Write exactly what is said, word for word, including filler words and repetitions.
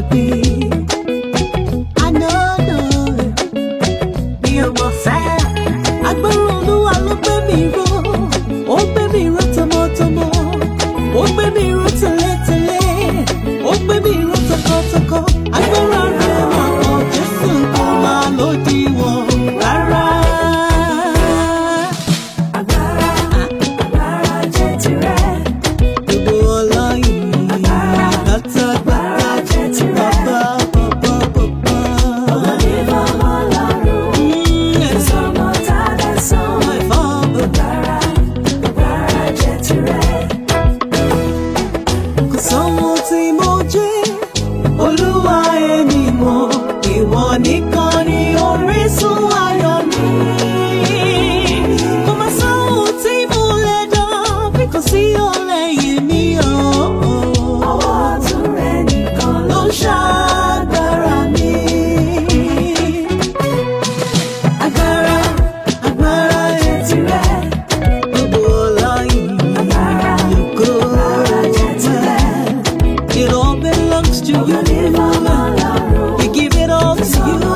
be. I know, know, bí ọmọ fẹ́. Agbára Olúwa ló gbé mi ró, ó gbé mi ró tọmọtọmọ, ó gbé mi ró tẹ̀lé-tẹ̀lé, ó gbé mi ró tọkọtọkọ. Agbára rẹ̀ máa pọ̀, Jésù kò máa lòdìwọ̀n rárá. Agbára, agbára jẹ́ tirẹ̀. Gbogbo ọlọ́yin, pátápátá jẹ́ tirẹ̀. Bàbá, bàbá, bàbá. Ọba mímọ́ Ọlọ́run, ìsọmọ tàdá sán. My Father. Agbára, agbára jẹ́ tirẹ̀. Kò sọ́mọ tí mo jẹ́, Olúwa èmi mọ̀, ìwọ nìkan ni orísun ayọ̀ mi. Kò má sọ́mọ tí mo lè dá, bí kò sí ọlẹ́yìn mi o. Ọwọ́ ọ̀tún rẹ̀ nìkan ló Ló ń ṣàgbára mi. Agbára, agbára jẹ́ tirẹ̀. Gbogbo ọlọ́yin, ògo jẹ́ tirẹ̀. It all belongs to you. Ọba mímọ́ Ọlọ́run, We give it all to you.